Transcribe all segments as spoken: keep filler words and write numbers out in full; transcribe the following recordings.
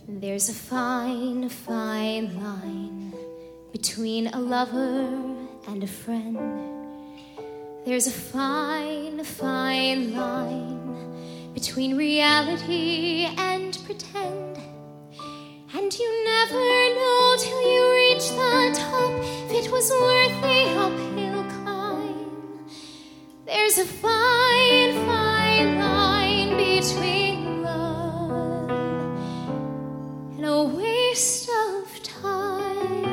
There's a fine, fine line between a lover and a friend. There's a fine, fine line between reality and pretend. And you never know till you reach the top if it was worth the uphill climb. There's a fine, fine line between love and a waste of time.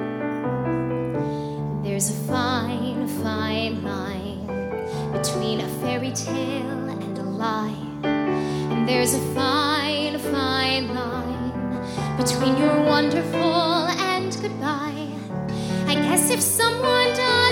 There's a fine, fine line between a fairy tale and a lie. And there's a fine, fine line between your wonderful and goodbye. I guess if someone died